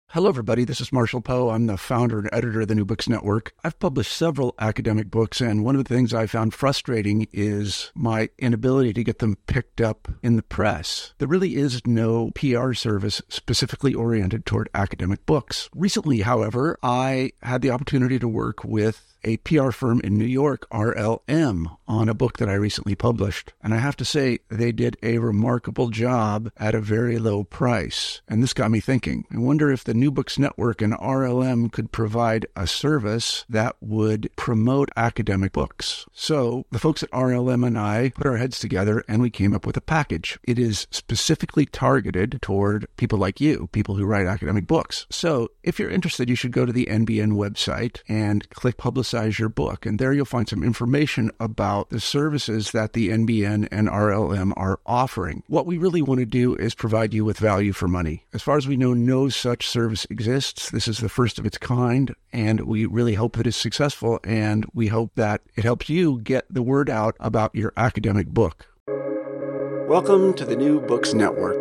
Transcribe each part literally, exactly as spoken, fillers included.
Hello, everybody. This is Marshall Poe. I'm the founder and editor of the New Books Network. I've published several academic books, and one of the things I found frustrating is my inability to get them picked up in the press. There really is no P R service specifically oriented toward academic books. Recently, however, I had the opportunity to work with a P R firm in New York, R L M, on a book that I recently published. And I have to say, they did a remarkable job at a very low price. And this got me thinking. I wonder if the New Books Network and R L M could provide a service that would promote academic books. So the folks at R L M and I put our heads together and we came up with a package. It is specifically targeted toward people like you, people who write academic books. So if you're interested, you should go to the N B N website and click Publicize your book. And there you'll find some information about the services that the N B N and R L M are offering. What we really want to do is provide you with value for money. As far as we know, no such service exists. This is the first of its kind, and we really hope that it's successful, and we hope that it helps you get the word out about your academic book. Welcome to the New Books Network.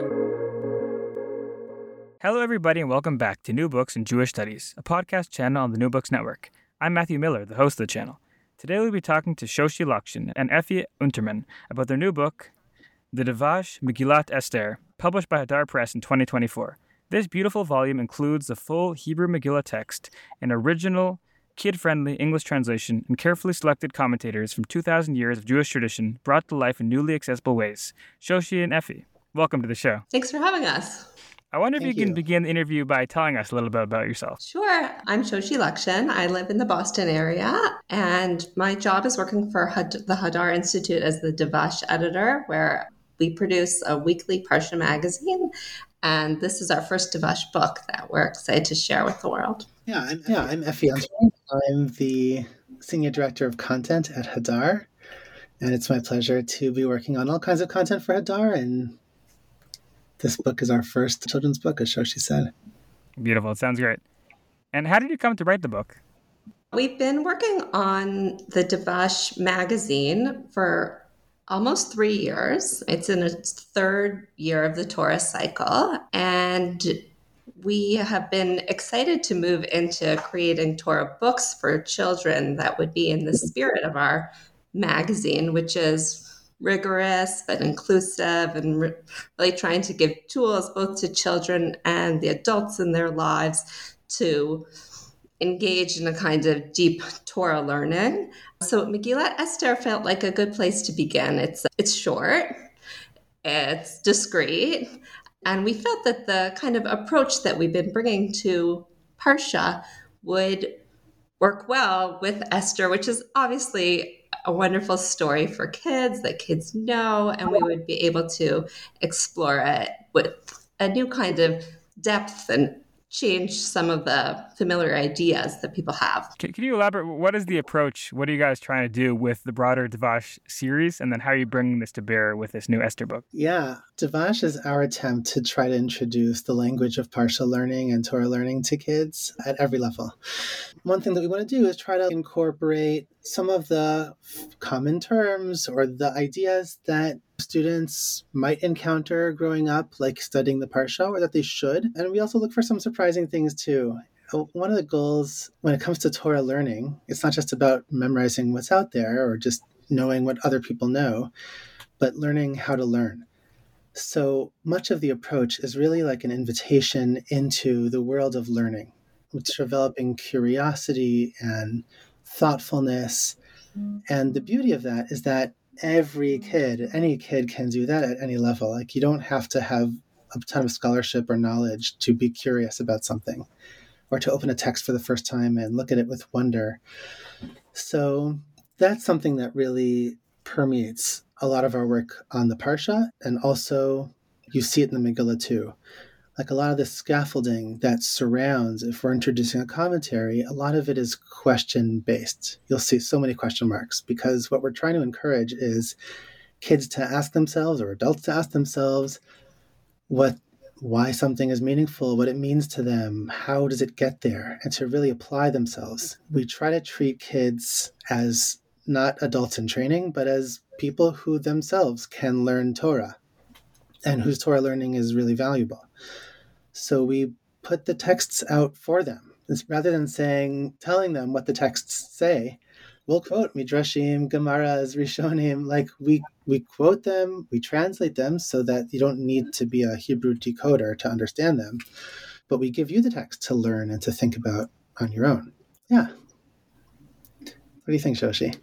Hello, everybody, and welcome back to New Books in Jewish Studies, a podcast channel on the New Books Network. I'm Matthew Miller, the host of the channel. Today we'll be talking to Shoshi Lakshin and Effie Unterman about their new book, The Davash Megillat Esther, published by Hadar Press in twenty twenty-four. This beautiful volume includes the full Hebrew Megillah text, an original, kid-friendly English translation, and carefully selected commentators from two thousand years of Jewish tradition brought to life in newly accessible ways. Shoshi and Effie, welcome to the show. Thanks for having us. I wonder Thank if you can you. begin the interview by telling us a little bit about yourself. Sure. I'm Shoshi Lakshin. I live in the Boston area, and my job is working for Had- the Hadar Institute as the Davash editor, where we produce a weekly Parsha magazine. And this is our first Davash book that we're excited to share with the world. Yeah, I'm, yeah, I'm Effie Unterman. I'm the Senior Director of Content at Hadar, and it's my pleasure to be working on all kinds of content for Hadar, and this book is our first children's book, as Shoshi said. Beautiful. It sounds great. And how did you come to write the book? We've been working on the Davash magazine for almost three years. It's in its third year of the Torah cycle. And we have been excited to move into creating Torah books for children that would be in the spirit of our magazine, which is rigorous but inclusive, and re- really trying to give tools both to children and the adults in their lives to engage in a kind of deep Torah learning. So Megillat Esther felt like a good place to begin. It's it's short, it's discreet, and we felt that the kind of approach that we've been bringing to Parsha would work well with Esther, which is obviously a wonderful story for kids that kids know, and we would be able to explore it with a new kind of depth and change some of the familiar ideas that people have. Can, can you elaborate? What is the approach? What are you guys trying to do with the broader Davash series? And then how are you bringing this to bear with this new Esther book? Yeah, Davash is our attempt to try to introduce the language of Parsha learning and Torah learning to kids at every level. One thing that we want to do is try to incorporate some of the common terms or the ideas that students might encounter growing up, like studying the Parsha, or that they should. And we also look for some surprising things too. One of the goals when it comes to Torah learning, it's not just about memorizing what's out there or just knowing what other people know, but learning how to learn. So much of the approach is really like an invitation into the world of learning, which is developing curiosity and thoughtfulness. And the beauty of that is that every kid, any kid can do that at any level. Like, you don't have to have a ton of scholarship or knowledge to be curious about something, or to open a text for the first time and look at it with wonder. So that's something that really permeates a lot of our work on the Parsha, and also you see it in the Megillah too. Like, a lot of the scaffolding that surrounds, if we're introducing a commentary, a lot of it is question-based. You'll see so many question marks, because what we're trying to encourage is kids to ask themselves, or adults to ask themselves, what, why something is meaningful, what it means to them, how does it get there, and to really apply themselves. We try to treat kids as not adults in training, but as people who themselves can learn Torah, and whose Torah learning is really valuable. So we put the texts out for them. It's, rather than saying, telling them what the texts say, we'll quote Midrashim, Gemaras, Rishonim, like we, we quote them, we translate them so that you don't need to be a Hebrew decoder to understand them, but we give you the text to learn and to think about on your own. Yeah. What do you think, Shoshi?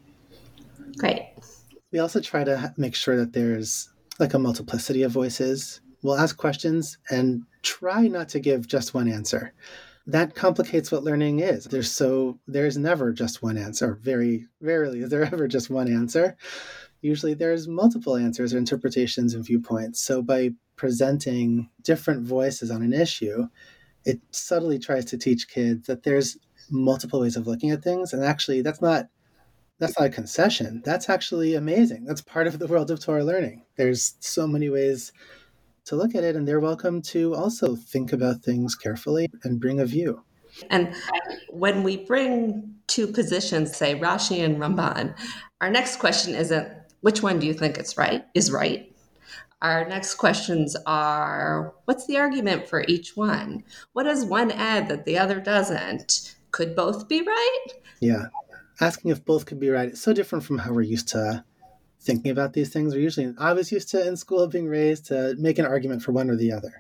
Great. We also try to make sure that there's like a multiplicity of voices. We'll ask questions and try not to give just one answer. That complicates what learning is. There's so there's never just one answer. Very rarely is there ever just one answer. Usually there's multiple answers or interpretations and viewpoints. So by presenting different voices on an issue, it subtly tries to teach kids that there's multiple ways of looking at things. And actually that's not that's not a concession. That's actually amazing. That's part of the world of Torah learning. There's so many ways to look at it, and they're welcome to also think about things carefully and bring a view. And when we bring two positions, say Rashi and Ramban, our next question isn't which one do you think is right is right. Our next questions are what's the argument for each one? What does one add that the other doesn't? Could both be right? Yeah. Asking if both could be right is so different from how we're used to thinking about these things. We're usually, I was used to in school being raised to make an argument for one or the other.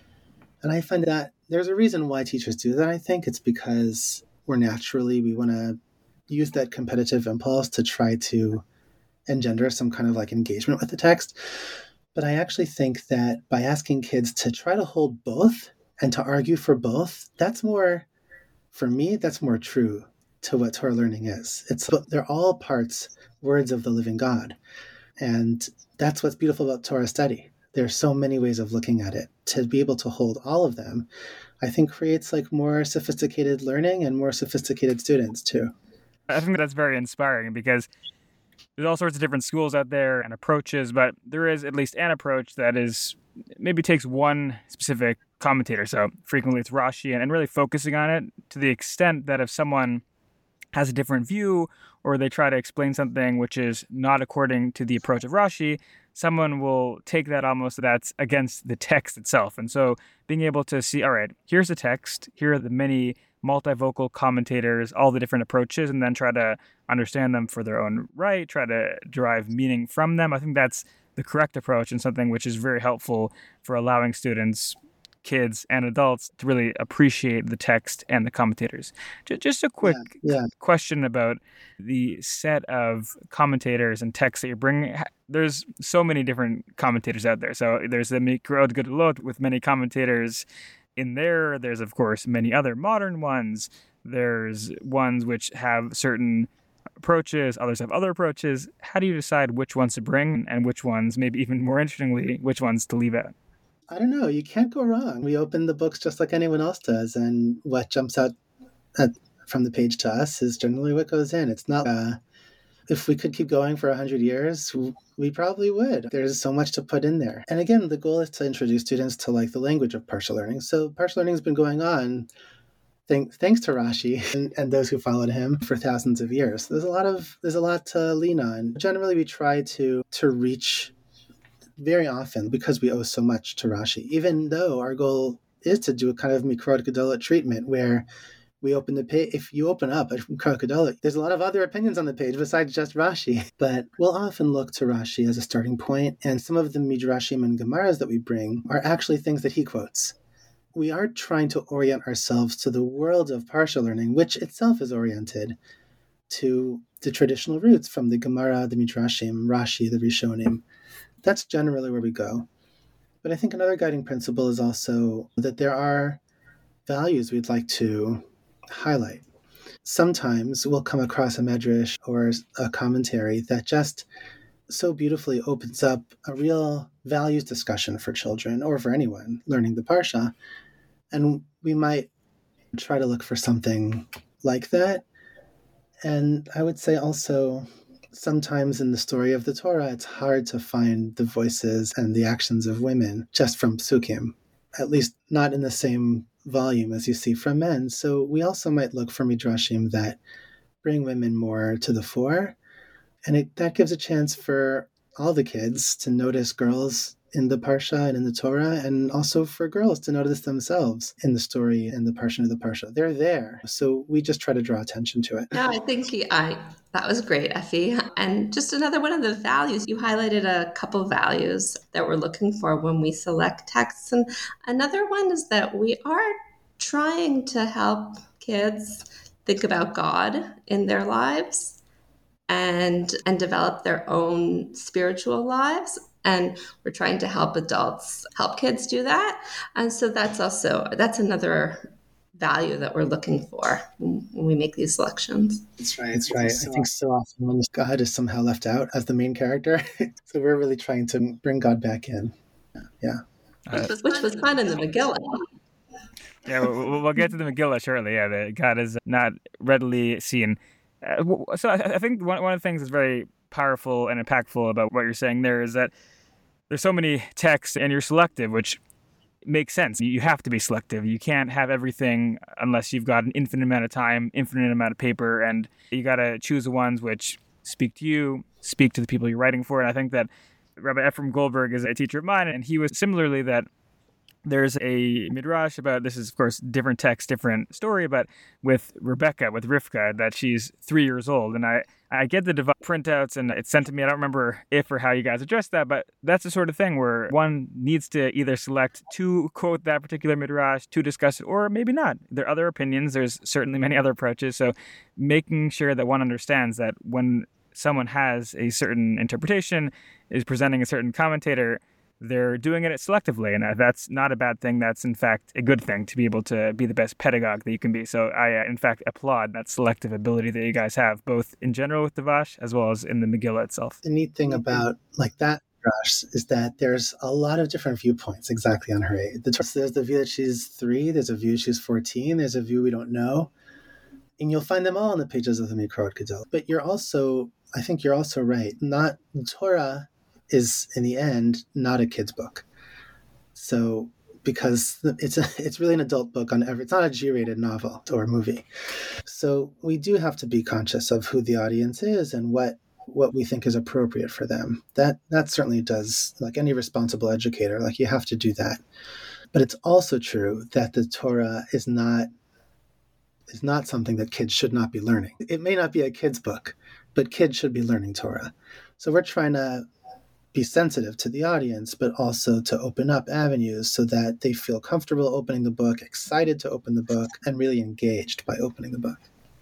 And I find that there's a reason why teachers do that. I think it's because we're naturally, we want to use that competitive impulse to try to engender some kind of like engagement with the text. But I actually think that by asking kids to try to hold both and to argue for both, that's more, for me, that's more true to what Torah learning is. It's they're all parts, words of the living God. And that's what's beautiful about Torah study. There's so many ways of looking at it. To be able to hold all of them, I think creates like more sophisticated learning and more sophisticated students too. I think that's very inspiring because there's all sorts of different schools out there and approaches, but there is at least an approach that is maybe takes one specific commentator. So frequently it's Rashi and, and really focusing on it to the extent that if someone has a different view or they try to explain something which is not according to the approach of Rashi, someone will take that almost that's against the text itself. And so being able to see, all right, here's the text, here are the many multivocal commentators, all the different approaches, and then try to understand them for their own right, try to derive meaning from them. I think that's the correct approach and something which is very helpful for allowing students, kids and adults to really appreciate the text and the commentators. Just a quick yeah, yeah. question about the set of commentators and texts that you're bringing. There's so many different commentators out there. So there's the Mikrot Gedolot with many commentators in there. There's, of course, many other modern ones. There's ones which have certain approaches. Others have other approaches. How do you decide which ones to bring and which ones, maybe even more interestingly, which ones to leave out? I don't know. You can't go wrong. We open the books just like anyone else does, and what jumps out at, from the page to us is generally what goes in. It's not, uh, if we could keep going for one hundred years, we probably would. There's so much to put in there. And again, the goal is to introduce students to like the language of partial learning. So partial learning has been going on thank, thanks to Rashi and, and those who followed him for thousands of years. There's a lot of, there's a lot to lean on. Generally, we try to, to reach very often, because we owe so much to Rashi, even though our goal is to do a kind of Mikrot Gedolot treatment where we open the page. If you open up a Mikrot Gedolot, there's a lot of other opinions on the page besides just Rashi. But we'll often look to Rashi as a starting point, and some of the Midrashim and Gemaras that we bring are actually things that he quotes. We are trying to orient ourselves to the world of partial learning, which itself is oriented to the traditional roots from the Gemara, the Midrashim, Rashi, the Rishonim. That's generally where we go. But I think another guiding principle is also that there are values we'd like to highlight. Sometimes we'll come across a medrash or a commentary that just so beautifully opens up a real values discussion for children or for anyone learning the Parsha. And we might try to look for something like that. And I would say also, sometimes in the story of the Torah, it's hard to find the voices and the actions of women just from psukim, at least not in the same volume as you see from men. So we also might look for midrashim that bring women more to the fore. And it, that gives a chance for all the kids to notice girls in the Parsha and in the Torah, and also for girls to notice themselves in the story and the Parsha of the Parsha. They're there. So we just try to draw attention to it. No, I think you, I, that was great, Effie. And just another one of the values, you highlighted a couple values that we're looking for when we select texts. And another one is that we are trying to help kids think about God in their lives and and develop their own spiritual lives. And we're trying to help adults help kids do that. And so that's also, that's another value that we're looking for when we make these selections. That's right. That's right. I think so often when God is somehow left out as the main character. So we're really trying to bring God back in. Yeah. Which was, Which was fun in the Megillah. Yeah, we'll, we'll get to the Megillah shortly. Yeah, the God is not readily seen. Uh, so I, I think one, one of the things that's very powerful and impactful about what you're saying there is that there's so many texts and you're selective, which makes sense. You have to be selective. You can't have everything unless you've got an infinite amount of time, infinite amount of paper, and you got to choose the ones which speak to you, speak to the people you're writing for. And I think that Rabbi Ephraim Goldberg is a teacher of mine, and he was similarly that there's a midrash about, this is of course different text, different story, but with Rebecca, with Rivka, that she's three years old. And I, I get the dev- printouts and it's sent to me. I don't remember if or how you guys addressed that, but that's the sort of thing where one needs to either select to quote that particular midrash, to discuss it, or maybe not. There are other opinions. There's certainly many other approaches. So making sure that one understands that when someone has a certain interpretation, is presenting a certain commentator, they're doing it selectively, and that's not a bad thing. That's, in fact, a good thing to be able to be the best pedagogue that you can be. So I, in fact, applaud that selective ability that you guys have, both in general with Devash as well as in the Megillah itself. The neat thing about like that Rush is that there's a lot of different viewpoints exactly on her age. There's the view that she's three, there's a view she's fourteen, there's a view we don't know. And you'll find them all on the pages of the Mikrot Gadol. But you're also, I think you're also right, not Torah is in the end not a kid's book. So because it's a, it's really an adult book on every, it's not a G-rated novel or movie. So we do have to be conscious of who the audience is and what what we think is appropriate for them. That that certainly does, like any responsible educator, like you have to do that. But it's also true that the Torah is not is not something that kids should not be learning. It may not be a kid's book, but kids should be learning Torah. So we're trying to be sensitive to the audience, but also to open up avenues so that they feel comfortable opening the book, excited to open the book, and really engaged by opening the book.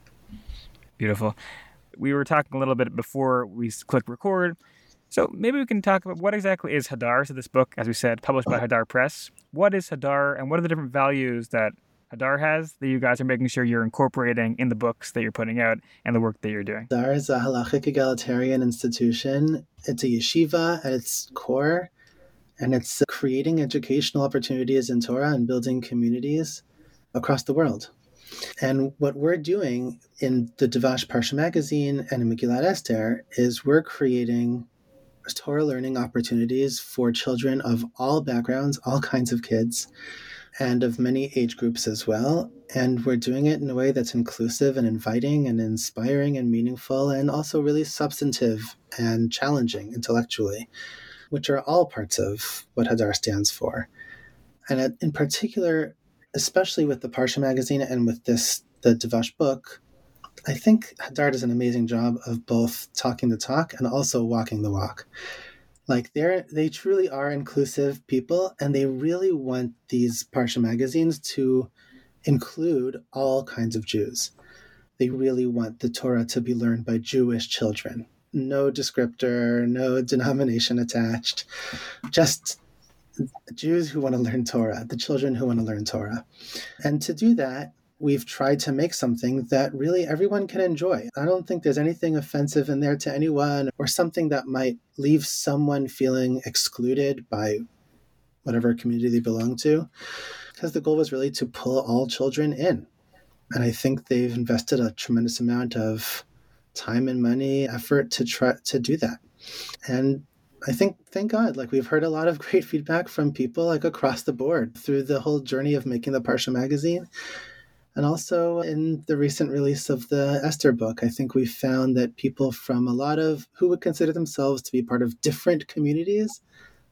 Beautiful. We were talking a little bit before we click record. So maybe we can talk about what exactly is Hadar. So this book, as we said, published by Hadar Press. What is Hadar, and what are the different values that Hadar has that you guys are making sure you're incorporating in the books that you're putting out and the work that you're doing? Hadar is a halachic egalitarian institution. It's a yeshiva at its core, and it's creating educational opportunities in Torah and building communities across the world. And what we're doing in the Devash Parsha magazine and in Megillat Esther is we're creating Torah learning opportunities for children of all backgrounds, all kinds of kids, and of many age groups as well. And we're doing it in a way that's inclusive and inviting and inspiring and meaningful, and also really substantive and challenging intellectually, which are all parts of what Hadar stands for. And in particular, especially with the Parsha magazine and with this, the Devash book, I think Hadar does an amazing job of both talking the talk and also walking the walk. Like they're, they truly are inclusive people, and they really want these Parsha magazines to include all kinds of Jews. They really want the Torah to be learned by Jewish children. No descriptor, no denomination attached, just Jews who want to learn Torah, the children who want to learn Torah. And to do that, we've tried to make something that really everyone can enjoy. I don't think there's anything offensive in there to anyone, or something that might leave someone feeling excluded by whatever community they belong to, because the goal was really to pull all children in. And I think they've invested a tremendous amount of time and money, effort to try to do that. And I think, thank God, like we've heard a lot of great feedback from people like across the board through the whole journey of making the Parsha magazine. And also in the recent release of the Esther book, I think we found that people from a lot of who would consider themselves to be part of different communities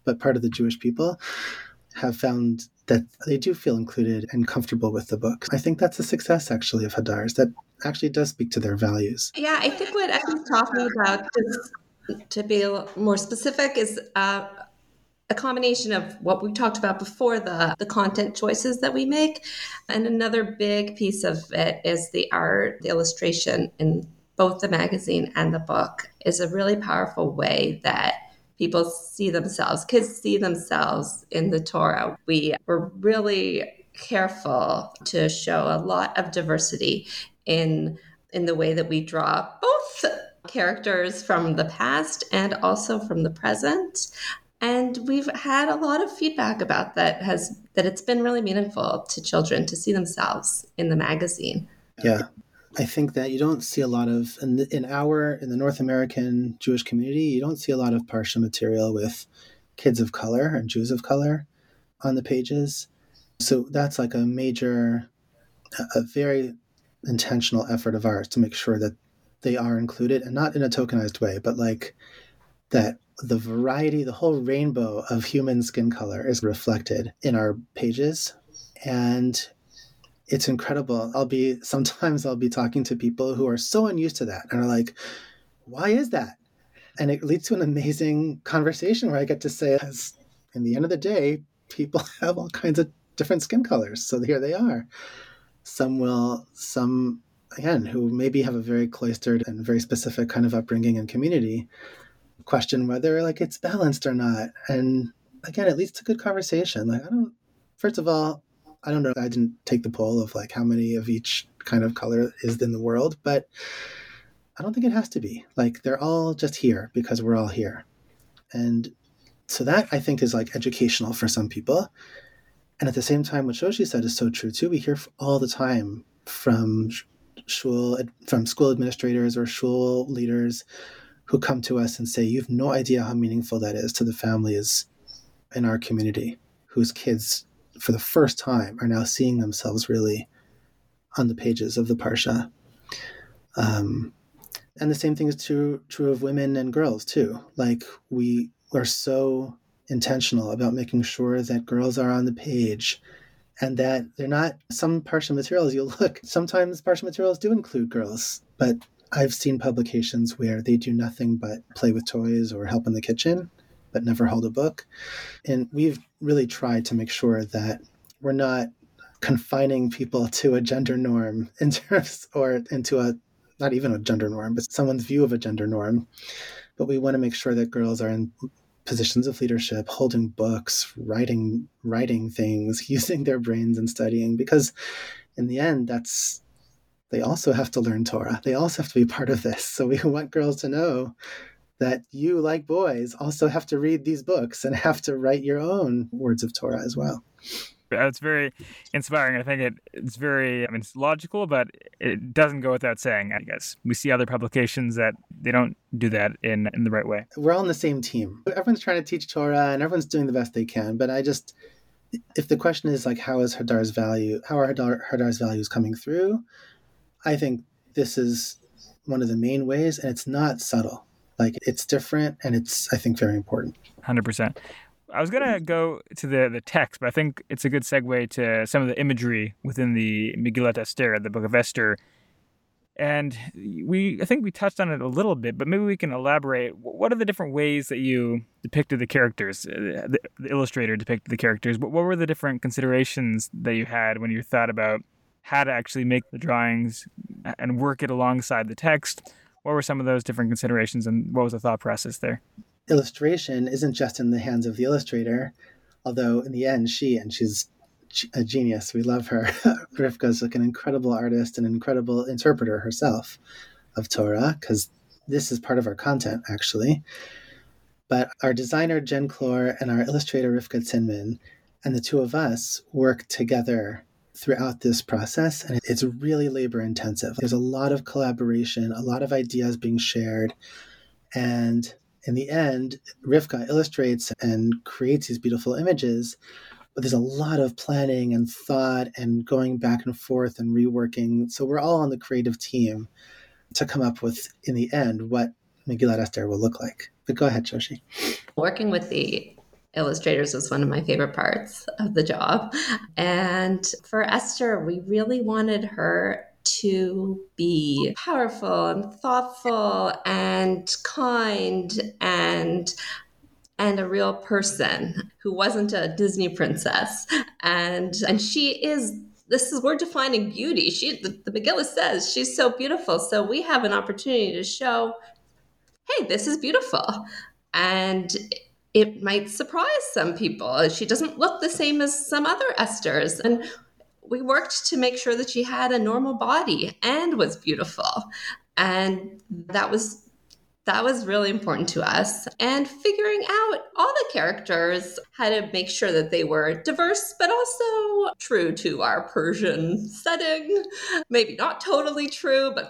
but part of the Jewish people, have found that they do feel included and comfortable with the book. I think that's a success, actually, of Hadar's, that actually does speak to their values. Yeah, I think what I was talking about, just to be a little more specific, is uh, a combination of what we talked about before, the, the content choices that we make. And another big piece of it is the art, the illustration in both the magazine and the book is a really powerful way that people see themselves, kids see themselves in the Torah. We were really careful to show a lot of diversity in, in the way that we draw both characters from the past and also from the present. And we've had a lot of feedback about that, has that it's been really meaningful to children to see themselves in the magazine. Yeah. I think that you don't see a lot of, in, the, in our, in the North American Jewish community, you don't see a lot of Parsha material with kids of color and Jews of color on the pages. So that's like a major, a very intentional effort of ours to make sure that they are included, and not in a tokenized way, but like that the variety, the whole rainbow of human skin color is reflected in our pages. And it's incredible. I'll be, sometimes I'll be talking to people who are so unused to that and are like, why is that? And it leads to an amazing conversation where I get to say, as in the end of the day, people have all kinds of different skin colors. So here they are. Some will, some, again, who maybe have a very cloistered and very specific kind of upbringing and community, question whether like it's balanced or not. And again, it leads to good conversation. Like, I don't, first of all, I don't know, I didn't take the poll of like how many of each kind of color is in the world, but I don't think it has to be. Like, they're all just here because we're all here. And so that, I think, is like educational for some people. And at the same time, what Shoshi said is so true too. We hear all the time from shul, from school administrators or shul leaders who come to us and say, you have no idea how meaningful that is to the families in our community whose kids, for the first time, are now seeing themselves really on the pages of the Parsha. Um, and the same thing is true, true of women and girls too. Like, we are so intentional about making sure that girls are on the page and that they're not, some Parsha materials, you'll look, sometimes Parsha materials do include girls, but I've seen publications where they do nothing but play with toys or help in the kitchen, but never hold a book. And we've really tried to make sure that we're not confining people to a gender norm in terms, or into a, not even a gender norm, but someone's view of a gender norm. But we want to make sure that girls are in positions of leadership, holding books, writing, writing things, using their brains and studying, because in the end, that's, they also have to learn Torah. They also have to be part of this. So we want girls to know that you, like boys, also have to read these books and have to write your own words of Torah as well. It's very inspiring. I think it, it's very, I mean, it's logical, but it doesn't go without saying, I guess. We see other publications that they don't do that in, in the right way. We're all on the same team. Everyone's trying to teach Torah and everyone's doing the best they can. But I just, if the question is like, how is Hadar's value, how are Hadar, Hadar's values coming through? I think this is one of the main ways, and it's not subtle. Like, it's different, and it's, I think, very important. one hundred percent. I was going to go to the, the text, but I think it's a good segue to some of the imagery within the Megillat Esther, the Book of Esther. And we, I think we touched on it a little bit, but maybe we can elaborate. What are the different ways that you depicted the characters? The, the illustrator depicted the characters. But what were the different considerations that you had when you thought about how to actually make the drawings and work it alongside the text? What were some of those different considerations, and what was the thought process there? Illustration isn't just in the hands of the illustrator, although in the end, she, and she's a genius, we love her. Rivka's like an incredible artist and an incredible interpreter herself of Torah, because this is part of our content, actually. But our designer, Jen Clore, and our illustrator, Rivka Zinman, and the two of us work together throughout this process, and it's really labor intensive. There's a lot of collaboration, a lot of ideas being shared, and in the end, Rivka illustrates and creates these beautiful images, but there's a lot of planning and thought and going back and forth and reworking. So we're all on the creative team to come up with, in the end, what Megillat Esther will look like. But go ahead, Shoshi. Working with the illustrators was one of my favorite parts of the job. And for Esther, we really wanted her to be powerful and thoughtful and kind and and a real person who wasn't a Disney princess. And and she is, this is, we're defining beauty. She, the, the Megillah says she's so beautiful. So we have an opportunity to show, hey, this is beautiful. And it might surprise some people. She doesn't look the same as some other Esthers. And we worked to make sure that she had a normal body and was beautiful. And that was That was really important to us. And figuring out all the characters, how to make sure that they were diverse, but also true to our Persian setting. Maybe not totally true, but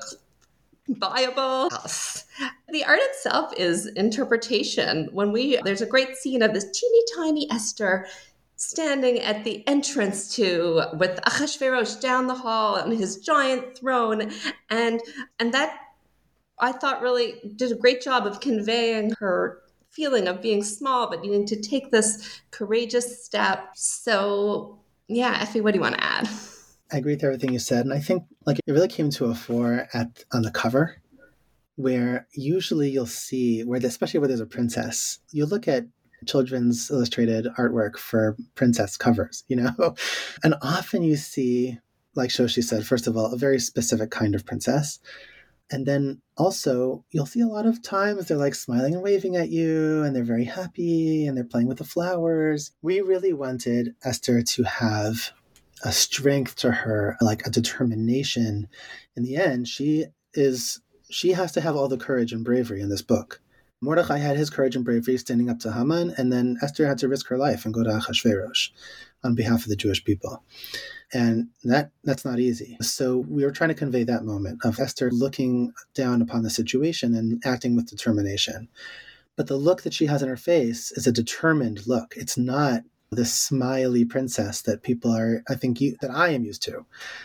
viable. The art itself is interpretation. When we, there's a great scene of this teeny tiny Esther standing at the entrance to, with Achashverosh down the hall on his giant throne. And, and that, I thought, really did a great job of conveying her feeling of being small, but needing to take this courageous step. So yeah, Effie, what do you want to add? I agree with everything you said. And I think like it really came to a fore at on the cover, where usually you'll see, where especially where there's a princess, you look at children's illustrated artwork for princess covers, you know, and often you see, like Shoshi said, first of all, a very specific kind of princess. And then also, you'll see a lot of times they're like smiling and waving at you, and they're very happy, and they're playing with the flowers. We really wanted Esther to have a strength to her, like a determination. In the end, she is she has to have all the courage and bravery in this book. Mordechai had his courage and bravery standing up to Haman, and then Esther had to risk her life and go to Achashverosh on behalf of the Jewish people. And that that's not easy. So we were trying to convey that moment of Esther looking down upon the situation and acting with determination. But the look that she has in her face is a determined look. It's not the smiley princess that people are, I think, you, that I am used to.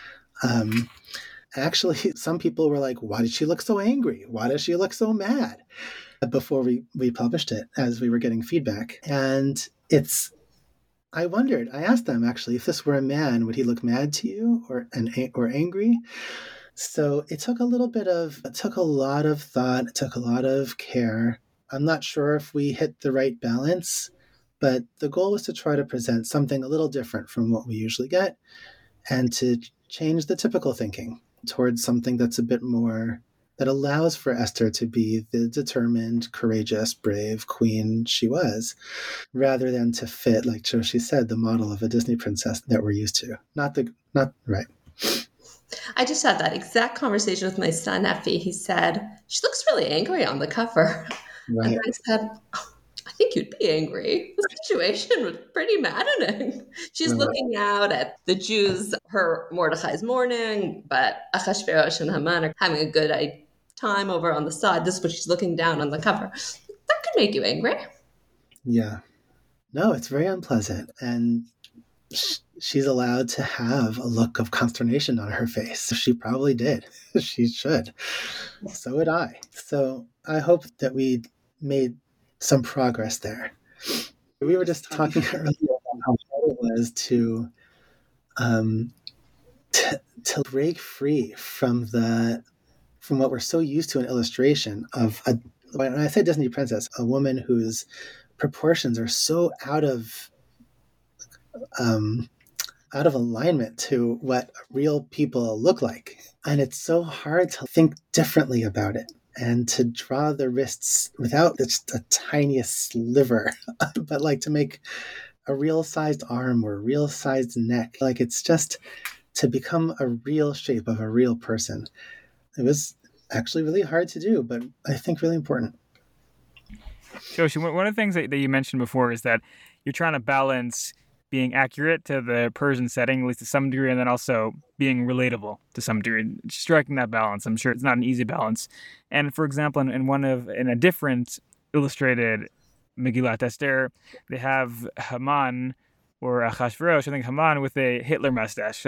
Um, actually, some people were like, why did she look so angry? Why does she look so mad? Before we, we published it, as we were getting feedback. And it's, I wondered, I asked them actually, if this were a man, would he look mad to you or and or angry? So it took a little bit of, it took a lot of thought, it took a lot of care. I'm not sure if we hit the right balance, but the goal was to try to present something a little different from what we usually get and to change the typical thinking towards something that's a bit more, that allows for Esther to be the determined, courageous, brave queen she was, rather than to fit, like Shoshi said, the model of a Disney princess that we're used to. Not the, not right. I just had that exact conversation with my son, Effie. He said, she looks really angry on the cover. Right. And I said, oh, I think you'd be angry. The situation was pretty maddening. She's right. Looking out at the Jews, her Mordechai's mourning, but Achashverosh and Haman are having a good time over on the side. This is what she's looking down on the cover. That could make you angry. Yeah. No, it's very unpleasant. And sh- she's allowed to have a look of consternation on her face. She probably did. She should. So would I. So I hope that we made some progress there. We were just talking earlier about how hard it was to um, t- to break free from the from what we're so used to in illustration of a, when I say Disney princess, a woman whose proportions are so out of um, out of alignment to what real people look like, and it's so hard to think differently about it. And to draw the wrists without just a tiniest sliver, but like to make a real sized arm or a real sized neck. Like it's just to become a real shape of a real person. It was actually really hard to do, but I think really important. Shoshi, one of the things that, that you mentioned before is that you're trying to balance being accurate to the Persian setting, at least to some degree, and then also being relatable to some degree. Striking that balance, I'm sure it's not an easy balance. And for example, in, in one of in a different illustrated Megillat Esther, they have Haman or Achashverosh, I think Haman with a Hitler mustache. So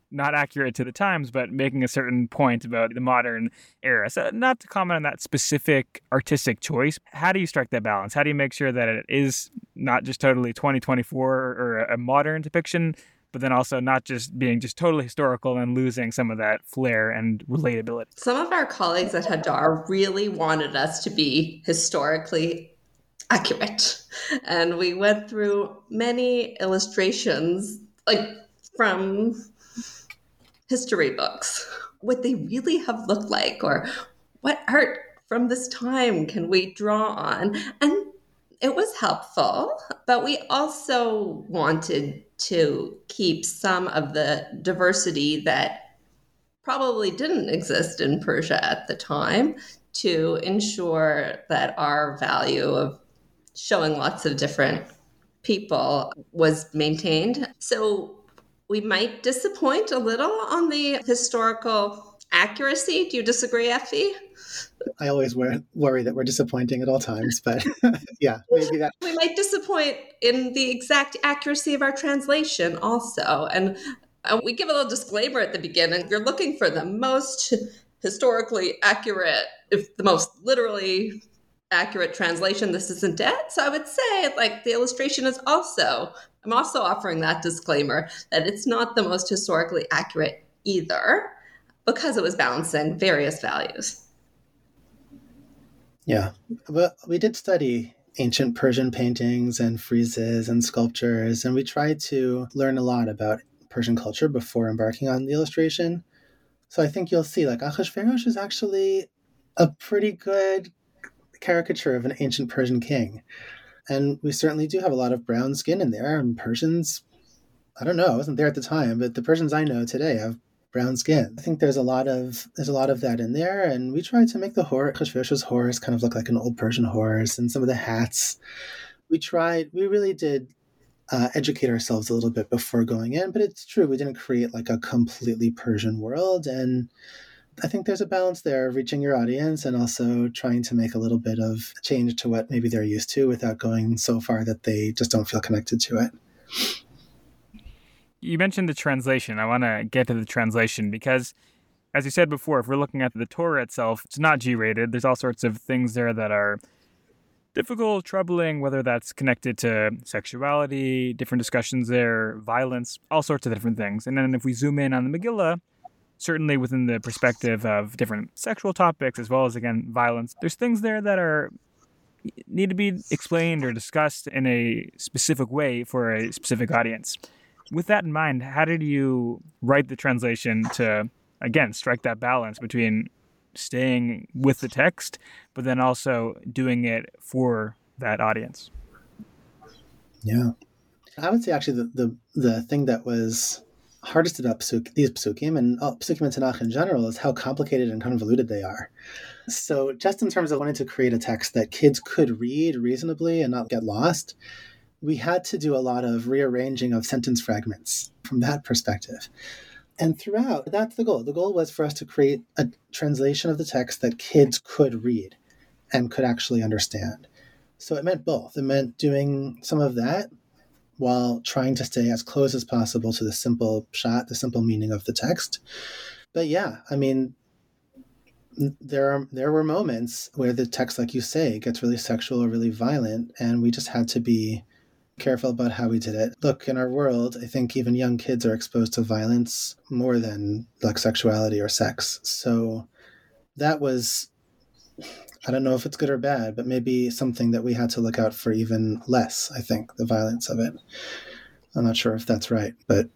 not accurate to the times, but making a certain point about the modern era. So not to comment on that specific artistic choice, how do you strike that balance? How do you make sure that it is not just totally twenty twenty-four or a modern depiction, but then also not just being just totally historical and losing some of that flair and relatability? Some of our colleagues at Hadar really wanted us to be historically accurate. And we went through many illustrations, like from history books, what they really have looked like, or what art from this time can we draw on. And it was helpful, but we also wanted to keep some of the diversity that probably didn't exist in Persia at the time to ensure that our value of showing lots of different people was maintained. So we might disappoint a little on the historical accuracy. Do you disagree, Effie? I always worry that we're disappointing at all times, but yeah, maybe that. We might disappoint in the exact accuracy of our translation also. And we give a little disclaimer at the beginning. You're looking for the most historically accurate, if the most literally accurate translation. This isn't it. So I would say, like, the illustration is also, I'm also offering that disclaimer that it's not the most historically accurate either, because it was balancing various values. Yeah, but we did study ancient Persian paintings and friezes and sculptures, and we tried to learn a lot about Persian culture before embarking on the illustration. So I think you'll see, like, Ahasuerus is actually a pretty good caricature of an ancient Persian king. And we certainly do have a lot of brown skin in there. And Persians, I don't know, I wasn't there at the time, but the Persians I know today have brown skin. I think there's a lot of there's a lot of that in there. And we tried to make the horse, Ahasuerus' horse, kind of look like an old Persian horse, and some of the hats. We tried, we really did uh, educate ourselves a little bit before going in, but it's true, we didn't create like a completely Persian world. And I think there's a balance there of reaching your audience and also trying to make a little bit of change to what maybe they're used to without going so far that they just don't feel connected to it. You mentioned the translation. I want to get to the translation because, as you said before, if we're looking at the Torah itself, it's not G-rated. There's all sorts of things there that are difficult, troubling, whether that's connected to sexuality, different discussions there, violence, all sorts of different things. And then if we zoom in on the Megillah, certainly within the perspective of different sexual topics, as well as, again, violence, there's things there that are need to be explained or discussed in a specific way for a specific audience. With that in mind, how did you write the translation to, again, strike that balance between staying with the text, but then also doing it for that audience? Yeah. I would say actually the the, the thing that was hardest about psuk, these psukim and oh, psukim and Tanakh in general is how complicated and convoluted they are. So just in terms of wanting to create a text that kids could read reasonably and not get lost, we had to do a lot of rearranging of sentence fragments from that perspective. And throughout, that's the goal. The goal was for us to create a translation of the text that kids could read and could actually understand. So it meant both. It meant doing some of that while trying to stay as close as possible to the simple pshat, the simple meaning of the text. But yeah, I mean, there are there were moments where the text, like you say, gets really sexual or really violent, and we just had to be careful about how we did it. Look, in our world, I think even young kids are exposed to violence more than like sexuality or sex. So that was, I don't know if it's good or bad, but maybe something that we had to look out for even less, I think, the violence of it. I'm not sure if that's right, but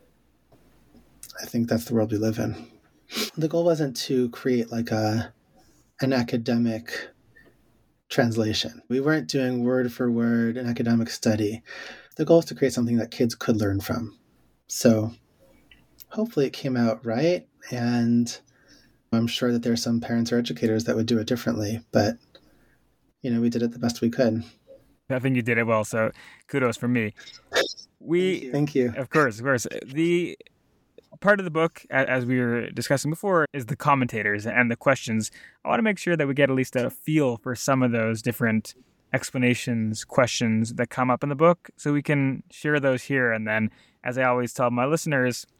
I think that's the world we live in. The goal wasn't to create like a an academic translation. We weren't doing word for word an academic study. The goal is to create something that kids could learn from. So hopefully it came out right, and I'm sure that there are some parents or educators that would do it differently, but you know, we did it the best we could. I think you did it well, so kudos for me. We Thank you. Of course, of course. The part of the book, as we were discussing before, is the commentators and the questions. I want to make sure that we get at least a feel for some of those different explanations, questions that come up in the book, so we can share those here. And then, as I always tell my listeners,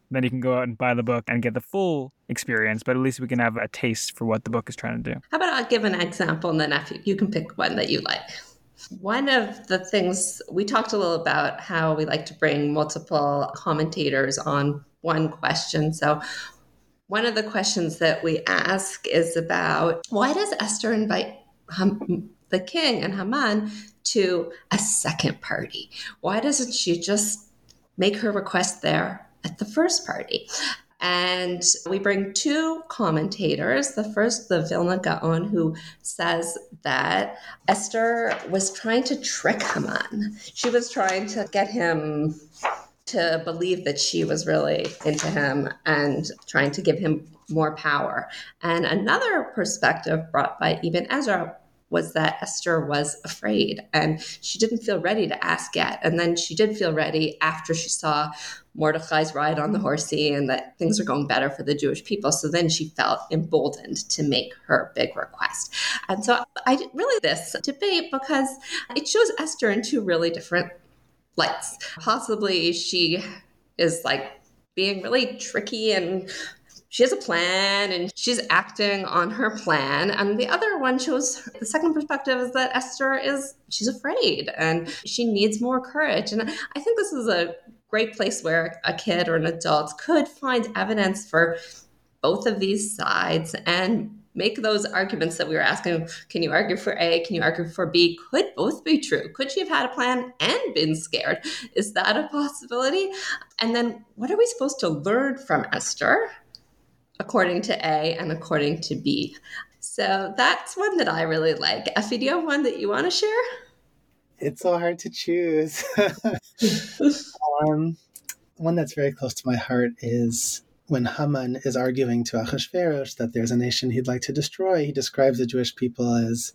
Then you can go out and buy the book and get the full experience, but at least we can have a taste for what the book is trying to do. How about I'll give an example and then if you, you can pick one that you like. One of the things we talked a little about how we like to bring multiple commentators on one question. So one of the questions that we ask is about why does Esther invite Ham- the king and Haman to a second party? Why doesn't she just make her request there at the first party? And we bring two commentators. The first, the Vilna Gaon, who says that Esther was trying to trick Haman. She was trying to get him to believe that she was really into him and trying to give him more power. And another perspective brought by Ibn Ezra was that Esther was afraid and she didn't feel ready to ask yet. And then she did feel ready after she saw Mordecai's ride on the horsey and that things are going better for the Jewish people. So then she felt emboldened to make her big request. And so I really this debate because it shows Esther in two really different lights. Possibly she is like being really tricky and she has a plan and she's acting on her plan. And the other one shows the second perspective is that Esther is, she's afraid and she needs more courage. And I think this is a great place where a kid or an adult could find evidence for both of these sides and make those arguments that we were asking. Can you argue for A? Can you argue for B? Could both be true? Could she have had a plan and been scared? Is that a possibility? And then what are we supposed to learn from Esther according to A and according to B? So that's one that I really like. Effie, do you have one that you want to share? It's so hard to choose. um, one that's very close to my heart is when Haman is arguing to Achashverosh that there's a nation he'd like to destroy. He describes the Jewish people as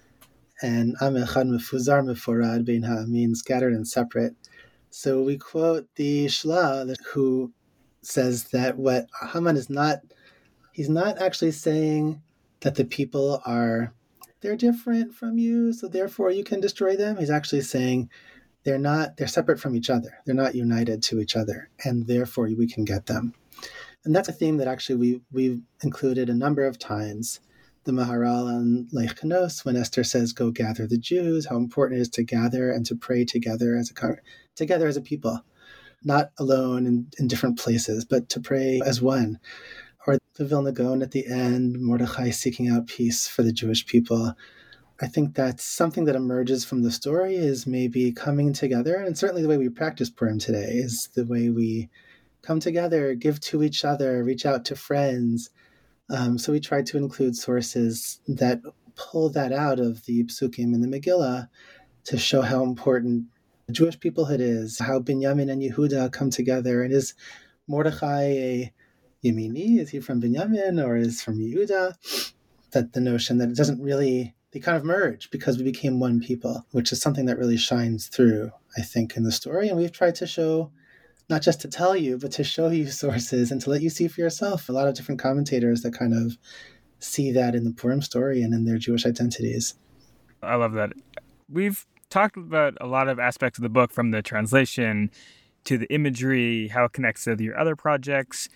an Am Echad Mefuzar Meforad Bein Ha'amin, scattered and separate. So we quote the Shla, who says that what Haman is not, he's not actually saying that the people are, they're different from you, so therefore you can destroy them. He's actually saying they're not, they're separate from each other. They're not united to each other, and therefore we can get them. And that's a theme that actually we, we've included a number of times. The Maharal on Lech Kanos, when Esther says, go gather the Jews, how important it is to gather and to pray together as a together as a people, not alone in, in different places, but to pray as one. Or the Vilna Gaon at the end, Mordechai seeking out peace for the Jewish people. I think that's something that emerges from the story is maybe coming together, and certainly the way we practice Purim today is the way we come together, give to each other, reach out to friends. Um, so we try to include sources that pull that out of the Psukim and the Megillah to show how important Jewish peoplehood is, how Binyamin and Yehuda come together. And is Mordechai a Yemini? Is he from Binyamin or is from Yehuda? That the notion that it doesn't really, they kind of merge because we became one people, which is something that really shines through, I think, in the story. And we've tried to show, not just to tell you, but to show you sources and to let you see for yourself. A lot of different commentators that kind of see that in the Purim story and in their Jewish identities. I love that. We've talked about a lot of aspects of the book, from the translation to the imagery, how it connects to your other projects.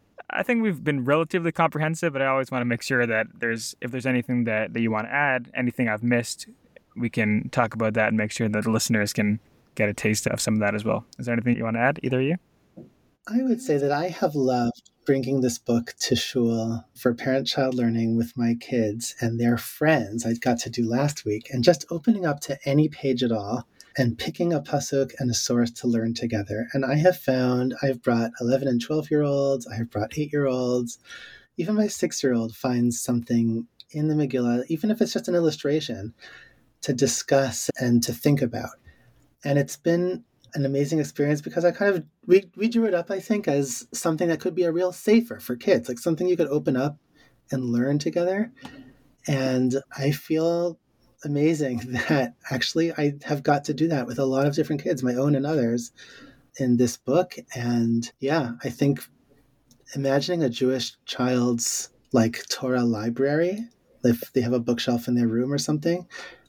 I think we've been relatively comprehensive, but I always want to make sure that there's, if there's anything that, that you want to add, anything I've missed, we can talk about that and make sure that the listeners can get a taste of some of that as well. Is there anything you want to add, either of you? I would say that I have loved bringing this book to shul for parent-child learning with my kids and their friends I got to do last week, and just opening up to any page at all and picking a pasuk and a source to learn together. And I have found, I've brought eleven and twelve-year-olds, I have brought eight-year-olds, even my six-year-old finds something in the Megillah, even if it's just an illustration, to discuss and to think about. And it's been an amazing experience because I kind of, we, we drew it up, I think, as something that could be a real safer for kids, like something you could open up and learn together. And I feel amazing that actually I have got to do that with a lot of different kids, my own and others, in this book. And yeah, I think imagining a Jewish child's like Torah library, if they have a bookshelf in their room or something,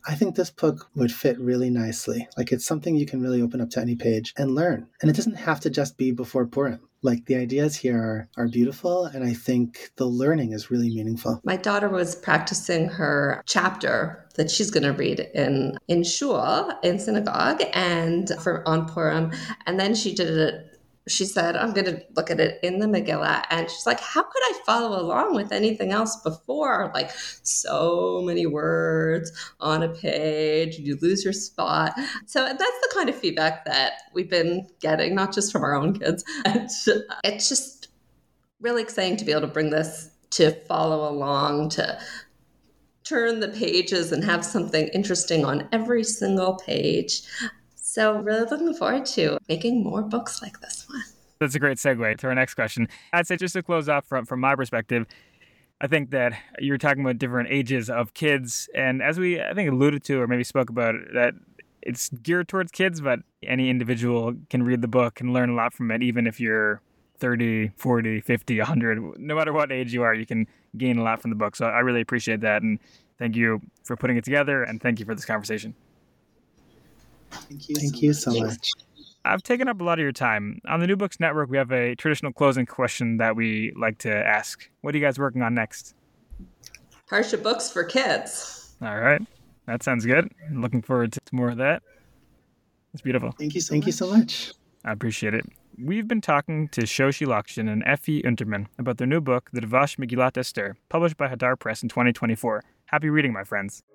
I think this book would fit really nicely. Like, it's something you can really open up to any page and learn. And it doesn't have to just be before Purim. Like, the ideas here are, are beautiful, and I think the learning is really meaningful. My daughter was practicing her chapter that she's going to read in in shul, in synagogue, and for on Purim, and then she did it. She said, I'm going to look at it in the Megillah. And she's like, how could I follow along with anything else before? Like, so many words on a page, you lose your spot. So that's the kind of feedback that we've been getting, not just from our own kids. And it's just really exciting to be able to bring this to follow along, to turn the pages and have something interesting on every single page. So really looking forward to making more books like this one. That's a great segue to our next question. I'd say just to close off from, from my perspective, I think that you were talking about different ages of kids. And as we, I think, alluded to or maybe spoke about, that it's geared towards kids, but any individual can read the book and learn a lot from it, even if you're thirty, forty, fifty, one hundred. No matter what age you are, you can gain a lot from the book. So I really appreciate that. And thank you for putting it together. And thank you for this conversation. Thank you, Thank so, you much. so much. I've taken up a lot of your time. On the New Books Network, we have a traditional closing question that we like to ask. What are you guys working on next? Parsha books for kids. All right. That sounds good. I'm looking forward to more of that. It's beautiful. Thank you so Thank much. you so much. I appreciate it. We've been talking to Shoshi Lockshin and Effie Unterman about their new book, The Dvash Megillat Esther, published by Hadar Press in twenty twenty-four. Happy reading, my friends.